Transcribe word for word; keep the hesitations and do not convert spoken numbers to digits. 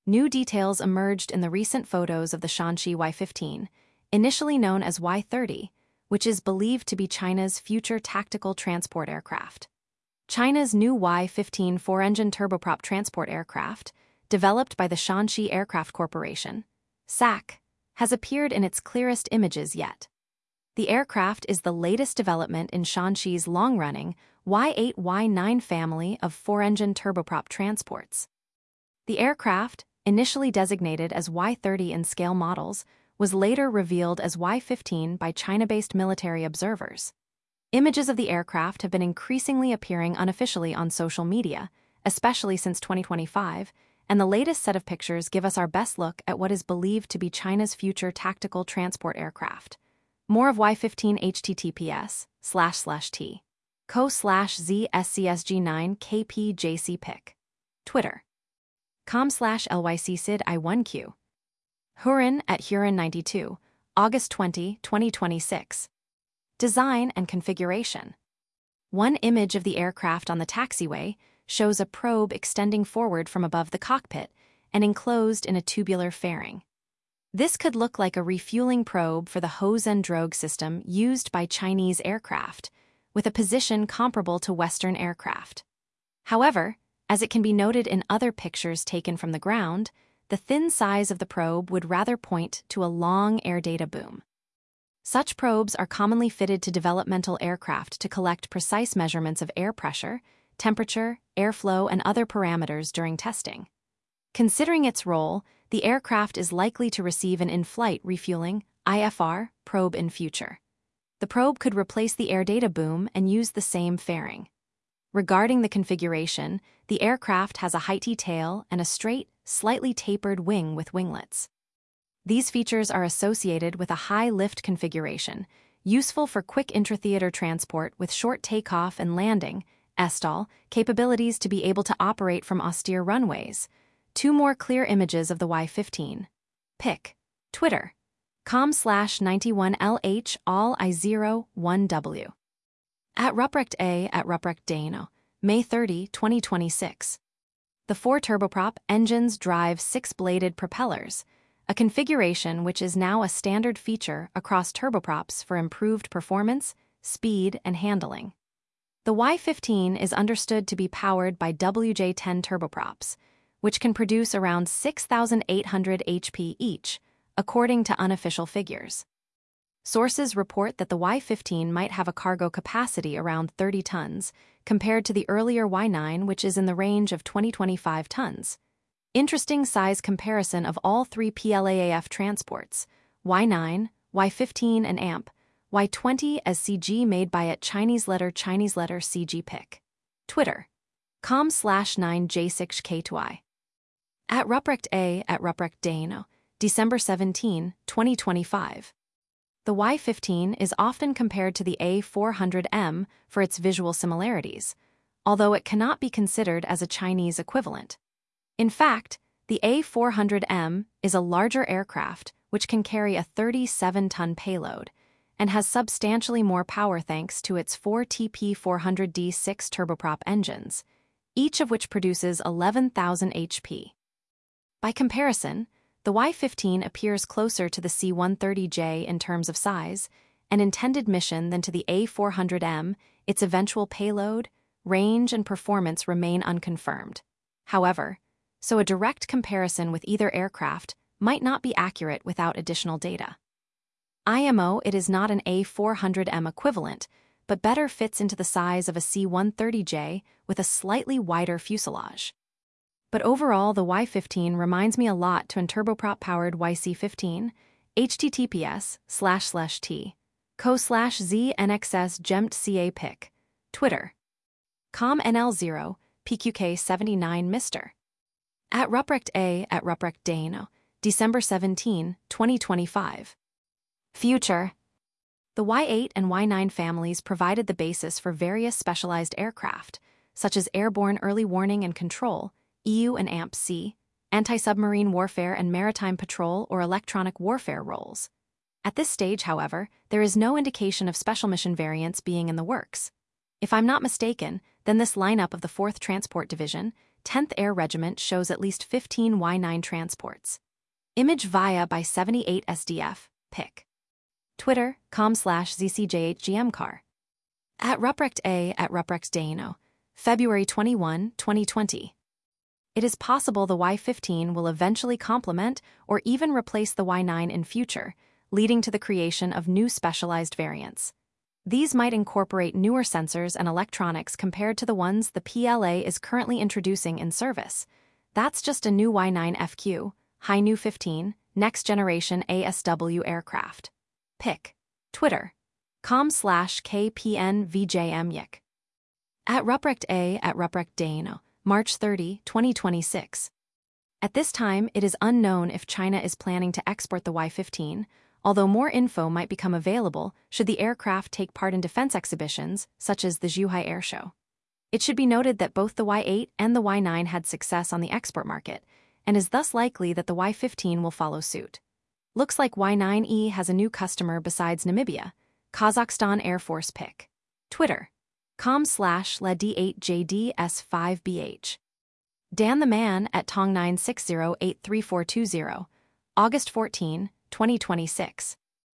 New details emerged in the recent photos of the Shaanxi Y fifteen, initially known as Y thirty, which is believed to be China's future tactical transport aircraft. China's new Y fifteen four-engine turboprop transport aircraft, developed by the Shaanxi Aircraft Corporation, S A C, has appeared in its clearest images yet. The aircraft is the latest development in Shaanxi's long-running Y eight Y nine family of four-engine turboprop transports. The aircraft, initially designated as Y thirty in scale models, was later revealed as Y fifteen by China-based military observers. Images of the aircraft have been increasingly appearing unofficially on social media, especially since twenty twenty-five, and the latest set of pictures give us our best look at what is believed to be China's future tactical transport aircraft. More of Y fifteen https slash slash t co slash z scsg nine kpjc pic. Twitter. com slash lycsid i one q. Huron at Huron ninety-two, August twentieth, twenty twenty-six. Design and configuration. One image of the aircraft on the taxiway shows a probe extending forward from above the cockpit and enclosed in a tubular fairing. This could look like a refueling probe for the Hohn-Droege system used by Chinese aircraft, with a position comparable to Western aircraft. However, as it can be noted in other pictures taken from the ground, the thin size of the probe would rather point to a long air data boom. Such probes are commonly fitted to developmental aircraft to collect precise measurements of air pressure, temperature, airflow, and other parameters during testing. Considering its role, the aircraft is likely to receive an in-flight refueling I F R probe in future. The probe could replace the air data boom and use the same fairing. Regarding the configuration, the aircraft has a heighty tail and a straight, slightly tapered wing with winglets. These features are associated with a high lift configuration, useful for quick intra-theater transport with short takeoff and landing, S T O L, capabilities to be able to operate from austere runways. Two more clear images of the Y fifteen. Pic. Twitter. com slash ninety-one LH all I zero one W. At Ruprecht A at Ruprecht Dano, May thirtieth, twenty twenty-six. The four turboprop engines drive six-bladed propellers, a configuration which is now a standard feature across turboprops for improved performance, speed, and handling. The Y fifteen is understood to be powered by W J ten turboprops, which can produce around six thousand eight hundred H P each, according to unofficial figures. Sources report that the Y fifteen might have a cargo capacity around thirty tons, compared to the earlier Y nine, which is in the range of twenty to twenty-five tons. Interesting size comparison of all three P L A A F transports, Y nine, Y fifteen, and A M P, Y twenty as C G made by at Chinese letter Chinese letter C G pic. Twitter. com slash nine J six K two I. At Ruprecht A at Ruprecht Dano, December seventeenth, twenty twenty-five. The Y fifteen is often compared to the A four hundred M for its visual similarities, although it cannot be considered as a Chinese equivalent. In fact, the A four hundred M is a larger aircraft which can carry a thirty-seven ton payload and has substantially more power thanks to its four T P four hundred D six turboprop engines, each of which produces eleven thousand H P. By comparison, the Y fifteen appears closer to the C one thirty J in terms of size and intended mission than to the A four hundred M. Its eventual payload, range, and performance remain unconfirmed. However, so a direct comparison with either aircraft might not be accurate without additional data. I M O it is not an A four hundred M equivalent, but better fits into the size of a C one thirty J with a slightly wider fuselage. But overall, the Y fifteen reminds me a lot to an turboprop-powered Y C fifteen, https slash slash t, co slash z nxs gemt ca pic. Twitter. com N L zero, P Q K seventy-nine Mister At Ruprecht A at Ruprecht Dano, December seventeenth, twenty twenty-five. Future. The Y eight and Y nine families provided the basis for various specialized aircraft, such as airborne early warning and control, E U and A M P-C, anti-submarine warfare and maritime patrol or electronic warfare roles. At this stage, however, there is no indication of special mission variants being in the works. If I'm not mistaken, then this lineup of the fourth Transport Division, tenth Air Regiment shows at least fifteen Y nine transports. Image via by seventy-eight S D F, pic. Twitter, com slash ZCJHGMcar. At Ruprecht A at Ruprecht Dano, February twenty-first, twenty twenty. It is possible the Y fifteen will eventually complement or even replace the Y nine in future, leading to the creation of new specialized variants. These might incorporate newer sensors and electronics compared to the ones the P L A is currently introducing in service. That's just a new Y nine F Q, Hi-Nu fifteen, next generation A S W aircraft. Pic. Twitter. Com slash KPNVJMYik. At Ruprecht A at Ruprecht Dano, March thirtieth, twenty twenty-six. At this time, it is unknown if China is planning to export the Y fifteen, although more info might become available should the aircraft take part in defense exhibitions, such as the Zhuhai Air Show. It should be noted that both the Y eight and the Y nine had success on the export market, and is thus likely that the Y fifteen will follow suit. Looks like Y nine E has a new customer besides Namibia, Kazakhstan Air Force pic. Twitter. Com slash L E D eight J D S five B H. Dan the Man at Tong nine six zero eight three four two zero, August fourteenth, twenty twenty-six.